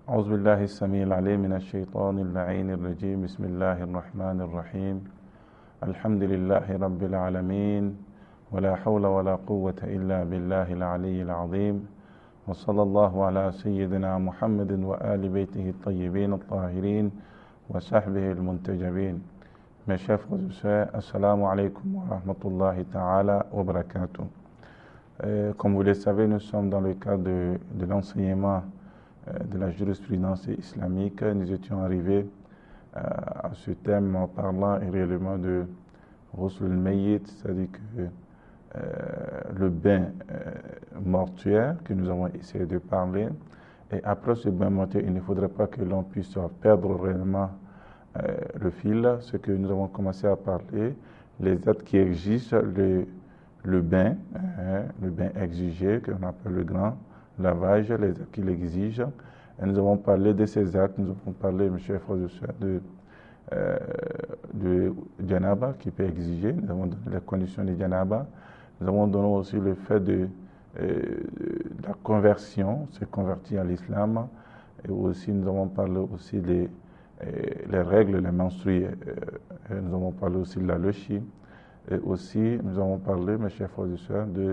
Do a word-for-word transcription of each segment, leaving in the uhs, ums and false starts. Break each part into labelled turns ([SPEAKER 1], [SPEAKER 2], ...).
[SPEAKER 1] أعوذ بالله السميع العليم من الشيطان اللعين الرجيم بسم الله الرحمن الرحيم الحمد لله رب العالمين ولا حول ولا قوة إلا بالله العلي العظيم وصلى الله على سيدنا محمد وآل بيته الطيبين الطاهرين وصحبه المنتجبين. Mes chers frères et sœurs, assalamu alaikum wa rahmatullahi ta'ala wa barakatuh. Euh, comme vous le savez, nous sommes dans le cadre de, de l'enseignement euh, de la jurisprudence islamique. Nous étions arrivés euh, à ce thème en parlant réellement de Ghusl al-Mayyit, c'est-à-dire que euh, le bain euh, mortuaire que nous avons essayé de parler. Et après ce bain mortuaire, il ne faudrait pas que l'on puisse perdre réellement euh, le fil, ce que nous avons commencé à parler, les actes qui exigent le, le bain, hein, le bain exigé, qu'on appelle le grand lavage, les actes qui l'exigent. Et nous avons parlé de ces actes, nous avons parlé, mes chers frères et sœurs, de, euh, de Janaba qui peut exiger, nous avons donné les conditions de Janaba, nous avons donné aussi le fait de, euh, de la conversion, se convertir à l'islam, et aussi nous avons parlé aussi des les règles, les menstrues, euh, nous avons parlé aussi de la leuchie, et aussi nous avons parlé, mes chers frères et sœurs, de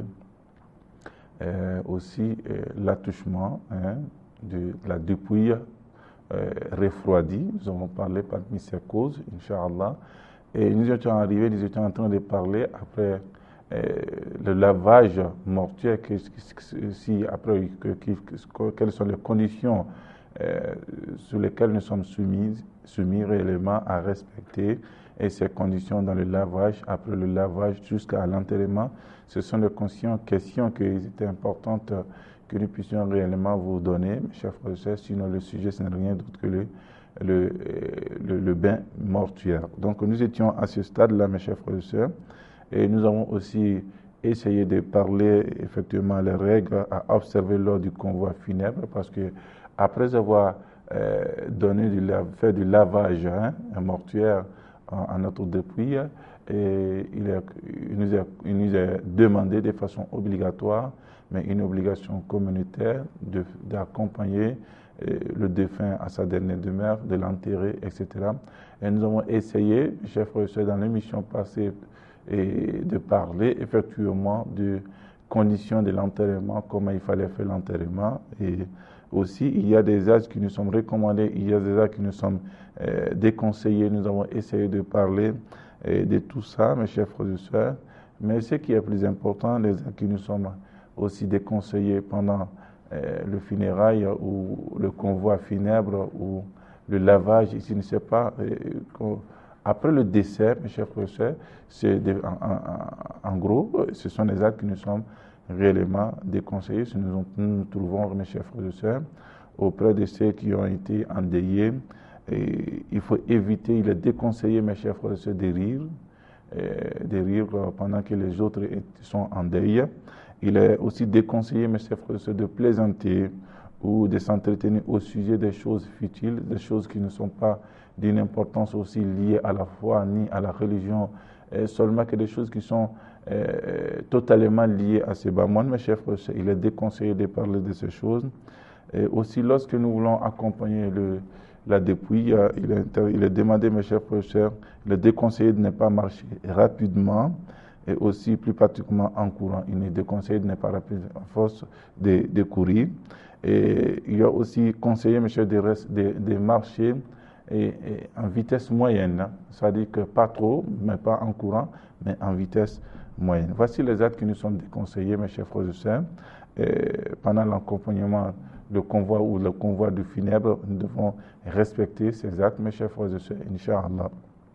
[SPEAKER 1] euh, aussi euh, l'attouchement hein, de la dépouille euh, refroidie. Nous avons parlé parmi ces causes, Inch'Allah, et nous étions arrivés, nous étions en train de parler après euh, le lavage mortuaire, que, que, si, après, que, que, quelles sont les conditions Euh, sur lesquelles nous sommes soumis, soumis réellement à respecter, et ces conditions dans le lavage, après le lavage jusqu'à l'enterrement, ce sont les questions qui étaient importantes que nous puissions réellement vous donner, mes chers frères et sœurs, sinon le sujet ce n'est rien d'autre que le, le, le, le bain mortuaire. Donc nous étions à ce stade-là, mes chers frères et sœurs, et nous avons aussi essayé de parler effectivement les règles à observer lors du convoi funèbre, parce que après avoir euh, donné du, fait du lavage hein, un mortuaire à notre dépouille, et il, est, il, nous est, il nous est demandé de façon obligatoire, mais une obligation communautaire, d'accompagner euh, le défunt à sa dernière demeure, de l'enterrer, et cetera. Et nous avons essayé, chers frères et sœurs, dans l'émission passée, et de parler effectivement de conditions de l'enterrement, comment il fallait faire l'enterrement. Et aussi, il y a des actes qui nous sont recommandés, il y a des actes qui nous sont euh, déconseillés. Nous avons essayé de parler euh, de tout ça, mes chers frères et sœurs. Mais ce qui est plus important, les actes qui nous sont aussi déconseillés pendant euh, le funérail ou le convoi funèbre ou le lavage, ici, ne sais pas. Euh, Après le décès, mes chers frères et sœurs, c'est en, en, en gros, ce sont des actes qui nous sont réellement déconseillés. Si nous, nous nous trouvons, mes chers frères et sœurs, auprès de ceux qui ont été endeuillés, et il faut éviter, il est déconseillé, mes chers frères et sœurs, de rire, de rire pendant que les autres sont en deuil. Il est aussi déconseillé, mes chers frères et sœurs, de plaisanter ou de s'entretenir au sujet des choses futiles, des choses qui ne sont pas d'une importance aussi liée à la foi ni à la religion, seulement que des choses qui sont euh, totalement liées à ces bas mondes. Mes chers frères, il est déconseillé de parler de ces choses. Et aussi, lorsque nous voulons accompagner le, la dépouille, il est, il est demandé, mes chers frères, il est déconseillé de ne pas marcher rapidement, et aussi plus particulièrement en courant. Il est déconseillé de ne pas rapide, à force de, de courir. Et il y a aussi conseillé, mes chers, de, de, de marcher et, et en vitesse moyenne, c'est-à-dire que pas trop, mais pas en courant, mais en vitesse moyenne. Voici les actes qui nous sont déconseillés, mes chers frères et sœurs. Pendant l'accompagnement, le convoi ou le convoi du funèbre, nous devons respecter ces actes, mes chers frères et sœurs, Inch'Allah.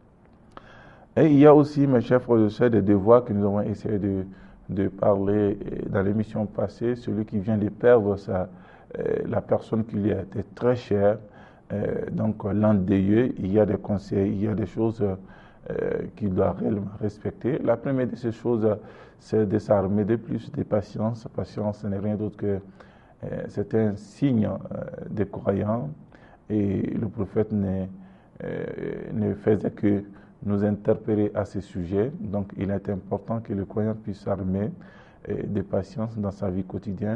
[SPEAKER 1] Et il y a aussi, mes chers frères et sœurs, des devoirs que nous avons essayé de, de parler dans l'émission passée, celui qui vient de perdre sa, la personne qui lui a été très chère. Euh, donc l'endeuillé, il y a des conseils, il y a des choses euh, qu'il doit réellement respecter. La première de ces choses, c'est de s'armer de plus de patience. Patience, ce n'est rien d'autre que euh, c'est un signe euh, des croyants, et le prophète ne, euh, ne faisait que nous interpeller à ce sujet. Donc il est important que le croyant puisse s'armer euh, de patience dans sa vie quotidienne,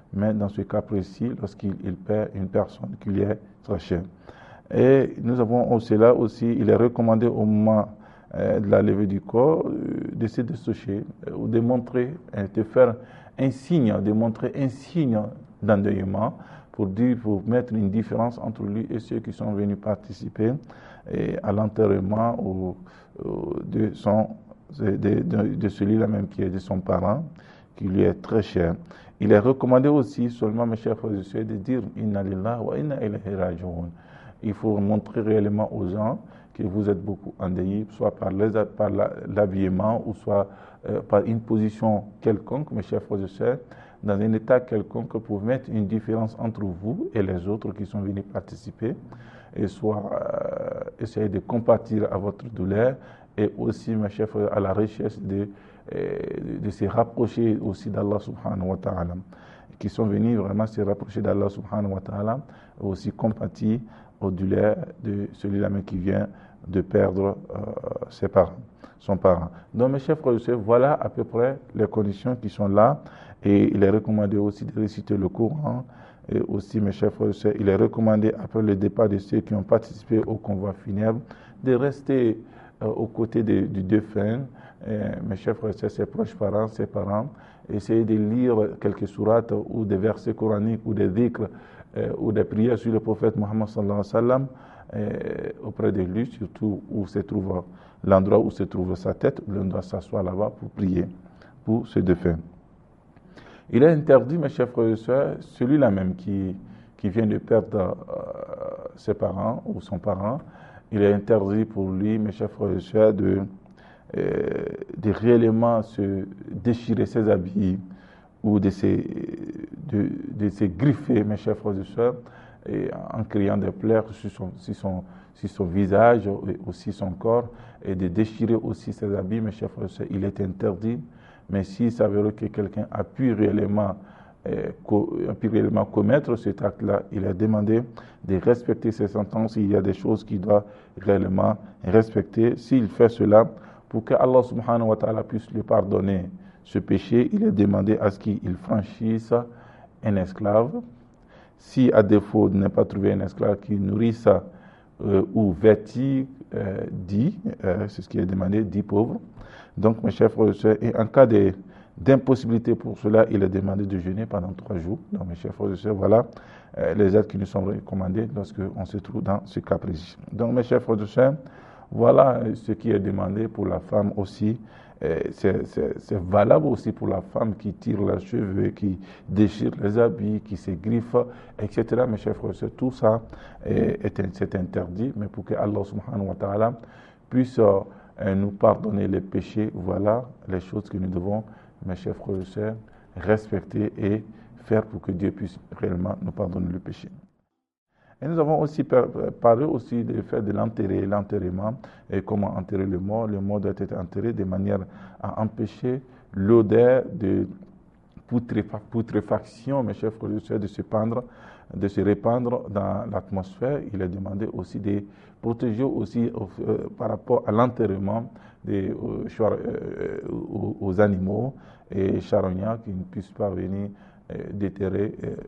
[SPEAKER 1] mais dans ce cas précis, lorsqu'il il perd une personne qui lui est très chère. Et nous avons aussi là aussi, il est recommandé au moment euh, de la levée du corps euh, d'essayer de se toucher euh, ou de montrer, euh, de faire un signe, de montrer un signe d'endeuillement pour dire, pour mettre une différence entre lui et ceux qui sont venus participer et à l'enterrement ou, ou de son de, de, de celui-là même qui est de son parent, qui lui est très cher. Il est recommandé aussi, seulement mes chers frères et sœurs, de dire Inna lillahi wa inna ilayhi raji'un. Il faut montrer réellement aux gens que vous êtes beaucoup endeuillés, soit par, les, par la, l'habillement ou soit euh, par une position quelconque, mes chers frères et sœurs, dans un état quelconque pour mettre une différence entre vous et les autres qui sont venus participer, et soit euh, essayer de compatir à votre douleur, et aussi, mes chers frères, à la recherche de, de, de se rapprocher aussi d'Allah subhanahu wa ta'ala, qui sont venus vraiment se rapprocher d'Allah subhanahu wa ta'ala, aussi compatir aux douleurs de celui-là même qui vient de perdre euh, ses parents, son parent. Donc, mes chers frères et sœurs, voilà à peu près les conditions qui sont là. Et il est recommandé aussi de réciter le Coran. Et aussi, mes chers frères et sœurs, il est recommandé, après le départ de ceux qui ont participé au convoi funèbre, de rester euh, aux côtés de, du défunt. Et, mes chers frères et sœurs, ses proches parents, ses parents, essayer de lire quelques sourates ou des versets coraniques ou des dhikrs euh, ou des prières sur le prophète Mohammed sallallahu alayhi wa sallam euh, auprès de lui, surtout où se trouve l'endroit où se trouve sa tête, où l'on doit s'asseoir là-bas pour prier pour ce défunt. Il est interdit, mes chers frères et sœurs, celui-là même qui, qui vient de perdre euh, ses parents ou son parent, il est interdit pour lui, mes chers frères et sœurs, de, euh, de réellement se déchirer ses habits ou de se, de, de se griffer, mes chers frères et sœurs, et en criant des pleurs sur son, sur, son, sur son visage et aussi son corps, et de déchirer aussi ses habits, mes chers frères et sœurs, il est interdit. Mais s'il s'avère que quelqu'un a pu réellement, euh, co- a pu réellement commettre cet acte-là, il est demandé de respecter ses sentences. Il y a des choses qu'il doit réellement respecter. S'il fait cela, pour que Allah subhanahu wa ta'ala puisse lui pardonner ce péché, il est demandé à ce qu'il franchisse un esclave. Si à défaut de ne pas trouver un esclave qui nourrisse euh, ou vêtit euh, dix, euh, c'est ce qui est demandé, dix pauvres. Donc, mes chers frères et sœurs, et en cas de, d'impossibilité pour cela, il est demandé de jeûner pendant trois jours. Donc, mes chers frères et sœurs, voilà euh, les aides qui nous sont recommandées lorsqu'on se trouve dans ce cas précis. Donc, mes chers frères et sœurs, voilà ce qui est demandé pour la femme aussi. Euh, c'est, c'est, c'est valable aussi pour la femme qui tire les cheveux, qui déchire les habits, qui se griffe, et cetera. Mes chers frères et sœurs, tout ça est, est, c'est interdit, mais pour que Allah subhanahu wa ta'ala puisse euh, nous pardonner les péchés, voilà les choses que nous devons, mes chers frères et sœurs, respecter et faire pour que Dieu puisse réellement nous pardonner le péché. Et nous avons aussi parlé aussi de faire de l'enterrer, l'enterrement, et comment enterrer le mort. Le mort doit être enterré de manière à empêcher l'odeur de putréfaction, mes chers frères et sœurs, de se pendre, de se répandre dans l'atmosphère. Il est demandé aussi de protéger aussi euh, par rapport à l'enterrement des, euh, euh, aux, aux animaux et charognards qui ne puissent pas venir euh, déterrer euh,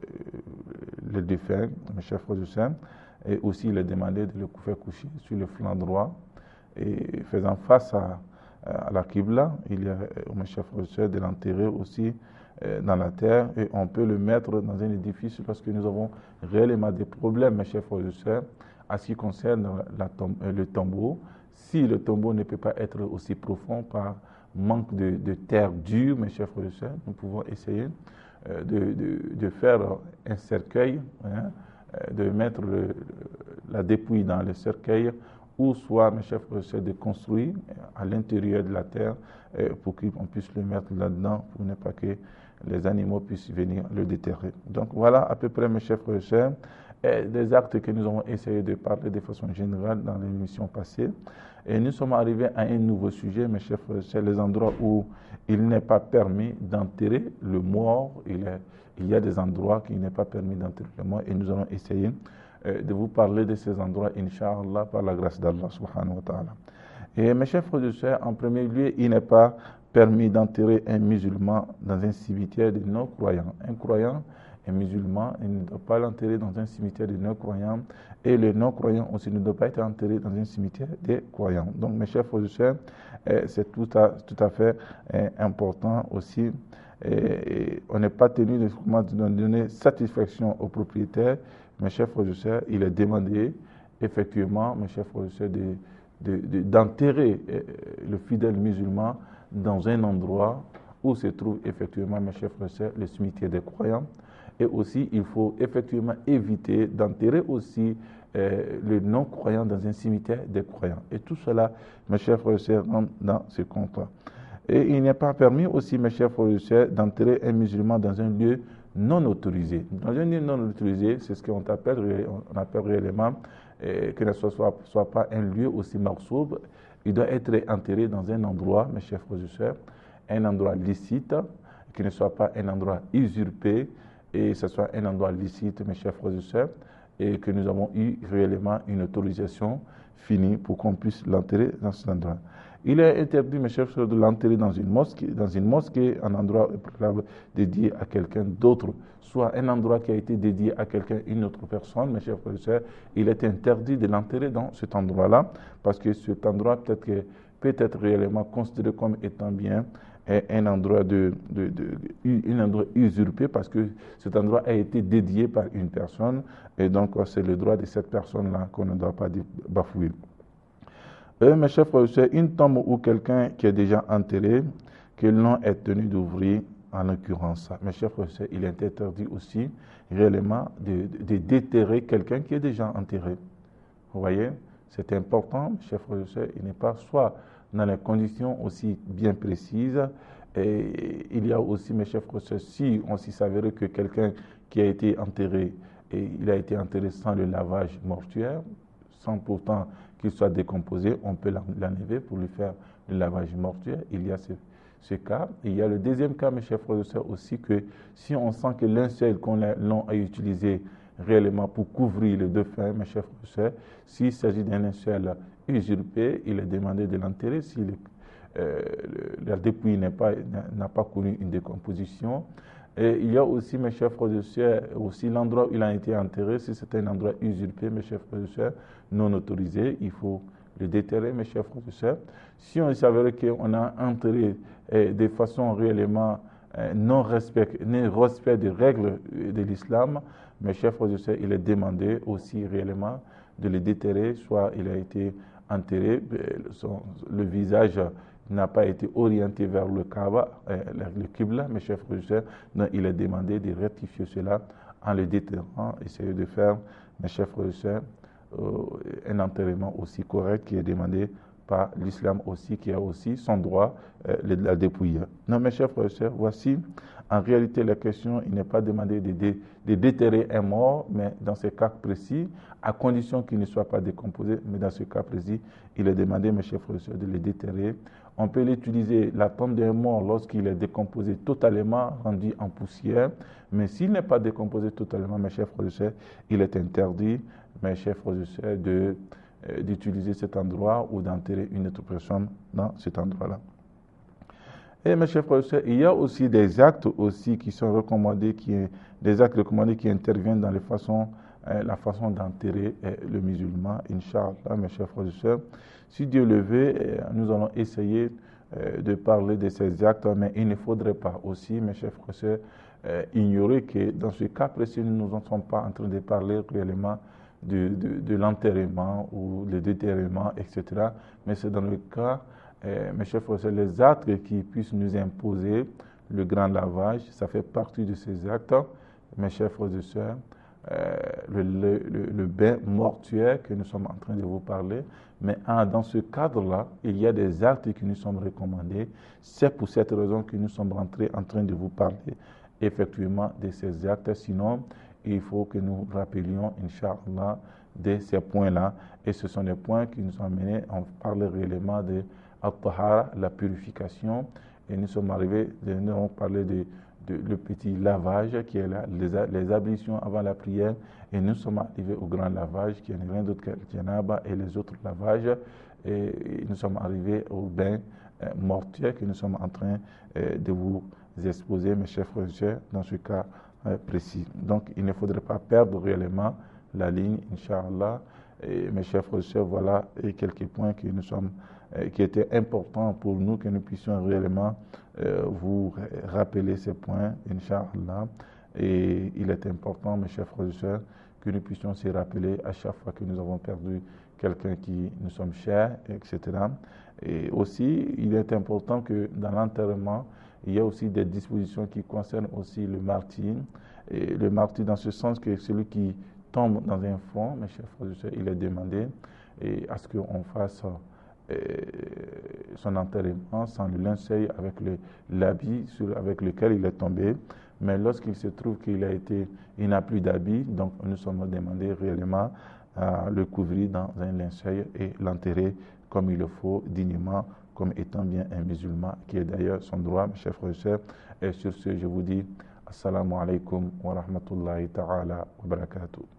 [SPEAKER 1] le défunt, mes chers frères et sœurs. Et aussi, il est demandé de le faire coucher sur le flanc droit et faisant face à, à la Qibla. Il y a, mes chers frères et sœurs, de l'enterrer aussi dans la terre, et on peut le mettre dans un édifice lorsque nous avons réellement des problèmes, mes chers frères et sœurs, à ce qui concerne la tom- le tombeau. Si le tombeau ne peut pas être aussi profond par manque de, de terre dure, mes chers frères et sœurs, nous pouvons essayer euh, de, de, de faire un cercueil, hein, de mettre le, la dépouille dans le cercueil, ou soit, mes chers frères et sœurs, de construire à l'intérieur de la terre euh, pour qu'on puisse le mettre là-dedans, pour ne pas que les animaux puissent venir le déterrer. Donc voilà à peu près, mes chers frères et sœurs, des actes que nous avons essayé de parler de façon générale dans l'émission passée. Et nous sommes arrivés à un nouveau sujet, mes chers frères et sœurs, les endroits où il n'est pas permis d'enterrer le mort. Il, est, il y a des endroits où il n'est pas permis d'enterrer le mort, et nous allons essayer euh, de vous parler de ces endroits, Inch'Allah, par la grâce d'Allah subhanahu wa ta'ala. Et mes chers frères et sœurs, en premier lieu, il n'est pas permis d'enterrer un musulman dans un cimetière de non-croyants. Un croyant, un musulman, il ne doit pas l'enterrer dans un cimetière de non-croyants, et les non-croyants aussi ne doivent pas être enterrés dans un cimetière des croyants. Donc, mes chers frères et sœurs, c'est tout à, tout à fait important aussi. Et on n'est pas tenu de, de donner satisfaction aux propriétaires. Mes chers frères et sœurs, il est demandé, effectivement, mes chers frères et sœurs, de, de, de, d'enterrer le fidèle musulman dans un endroit où se trouve effectivement, mes chers frères et sœurs, le cimetière des croyants. Et aussi, il faut effectivement éviter d'enterrer aussi euh, le non-croyant dans un cimetière des croyants. Et tout cela, mes chers frères et sœurs, rentre dans ce compte-là. Et il n'est pas permis aussi, mes chers frères et sœurs, d'enterrer un musulman dans un lieu non autorisé. Dans un lieu non autorisé, c'est ce qu'on appelle, on appelle réellement eh, que ce ne soit, soit pas un lieu aussi marsoub. Il doit être enterré dans un endroit, mes chers frères et sœurs, un endroit licite, qui ne soit pas un endroit usurpé, et que ce soit un endroit licite, mes chers frères et sœurs, et que nous avons eu réellement une autorisation finie pour qu'on puisse l'enterrer dans cet endroit. Il est interdit, mes chers frères, de l'enterrer dans une mosquée, dans une mosquée, un endroit dédié à quelqu'un d'autre, soit un endroit qui a été dédié à quelqu'un, une autre personne, mes chers frères et sœurs. Il est interdit de l'enterrer dans cet endroit-là, parce que cet endroit peut-être que peut être réellement considéré comme étant bien un endroit de, de, de, de un endroit usurpé, parce que cet endroit a été dédié par une personne, et donc c'est le droit de cette personne-là qu'on ne doit pas bafouer. Et, mes chers frères et sœurs, une tombe ou quelqu'un qui est déjà enterré, que l'on est tenu d'ouvrir, en l'occurrence, mes chers frères et sœurs, il est interdit aussi réellement de, de, de déterrer quelqu'un qui est déjà enterré. Vous voyez, c'est important, mes chers frères et sœurs, il n'est pas soit dans les conditions aussi bien précises, et il y a aussi, mes chers frères et sœurs, si on s'y s'avérait que quelqu'un qui a été enterré, et il a été enterré sans le lavage mortuaire, sans pourtant qu'il soit décomposé, on peut l'enlever pour lui faire le lavage mortuaire. Il y a ce, ce cas. Et il y a le deuxième cas, mes chers frères et sœurs, aussi, que si on sent que linceul qu'on a, l'on a utilisé réellement pour couvrir le défunt, mes chers frères et sœurs, s'il s'agit d'un linceul usurpé, il est demandé de l'enterrer si le, euh, le, la dépouille n'a pas, n'a pas connu une décomposition. Et il y a aussi, mes chers frères et sœurs, aussi l'endroit où il a été enterré, si c'est un endroit usurpé, mes chers frères et sœurs, non autorisé, il faut le déterrer, mes chers frères et sœurs. Si on s'avérait qu'on a enterré eh, de façon réellement eh, non respect, non respect des règles de l'islam, mes chers frères et sœurs, il est demandé aussi réellement de le déterrer, soit il a été enterré, son, le visage n'a pas été orienté vers le Kaaba, euh, le Qibla, mes chers frères et sœurs, donc il est demandé de rectifier cela en le déterrant, essayer de faire, mes chers frères et sœurs, euh, un enterrement aussi correct qui est demandé par l'islam aussi, qui a aussi son droit euh, de la dépouiller. Non, mes chers frères et sœurs, voici, en réalité, la question, il n'est pas demandé de, de, de déterrer un mort, mais dans ce cas précis, à condition qu'il ne soit pas décomposé, mais dans ce cas précis, il est demandé, mes chers frères et sœurs, de le déterrer. On peut l'utiliser, la tombe d'un mort, lorsqu'il est décomposé totalement, rendu en poussière, mais s'il n'est pas décomposé totalement, mes chers frères et sœurs, il est interdit, mes chers frères et sœurs, de, euh, d'utiliser cet endroit ou d'enterrer une autre personne dans cet endroit-là. Et mes chers frères et sœurs, il y a aussi des actes aussi qui sont recommandés, qui, des actes recommandés qui interviennent dans les façons, euh, la façon d'enterrer euh, le musulman, Inch'Allah, mes chers frères et sœurs. Si Dieu le veut, euh, nous allons essayer euh, de parler de ces actes, mais il ne faudrait pas aussi, mes chers frères et sœurs, euh, ignorer que dans ce cas précis, nous ne sommes pas en train de parler réellement de, de, de l'enterrement ou le déterrement, et cetera. Mais c'est dans le cas, euh, mes chers frères et sœurs, les actes qui puissent nous imposer le grand lavage, ça fait partie de ces actes, mes chers frères et sœurs. Euh, le, le, le, le bain mortuaire que nous sommes en train de vous parler, mais ah, dans ce cadre-là, il y a des actes qui nous sont recommandés. C'est pour cette raison que nous sommes rentrés en train de vous parler effectivement de ces actes. Sinon, il faut que nous rappelions, Inch'Allah, de ces points-là. Et ce sont des points qui nous ont amenés, on parle réellement de At-Tahara, la purification. Et nous sommes arrivés, nous avons parlé de De, le petit lavage qui est là, les, les ablutions avant la prière, et nous sommes arrivés au grand lavage qui n'est rien d'autre que le janaba et les autres lavages, et, et nous sommes arrivés au bain euh, mortuaire que nous sommes en train euh, de vous exposer, mes chers frères et sœurs, dans ce cas euh, précis. Donc, il ne faudrait pas perdre réellement la ligne, Inch'Allah. Et mes chers frères et sœurs, voilà et quelques points que nous sommes, euh, qui étaient importants pour nous, que nous puissions réellement euh, vous rappeler ces points, Inch'Allah. Et il est important, mes chers frères et sœurs, que nous puissions se rappeler à chaque fois que nous avons perdu quelqu'un qui nous sommes chers, et cetera. Et aussi, il est important que dans l'enterrement, il y a aussi des dispositions qui concernent aussi le martyr. Et le martyr dans ce sens que celui qui tombe dans un fond, mes chers frères et sœurs, il est demandé et à ce qu'on fasse euh, son enterrement sans le linceul avec l'habit avec lequel il est tombé. Mais lorsqu'il se trouve qu'il a été, il n'a plus d'habit, donc nous sommes demandés réellement à le couvrir dans un linceul et l'enterrer comme il le faut, dignement, comme étant bien un musulman, qui est d'ailleurs son droit, mes chers frères et sœurs. Et sur ce, je vous dis, assalamu alaikum wa rahmatullahi ta'ala wa barakatuh.